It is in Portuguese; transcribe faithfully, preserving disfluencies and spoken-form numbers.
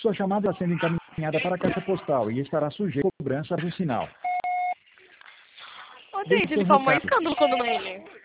Sua chamada está sendo encaminhada para a caixa postal e estará sujeita a cobrança do sinal. Ô, gente, ele foi um escândalo quando não é ele.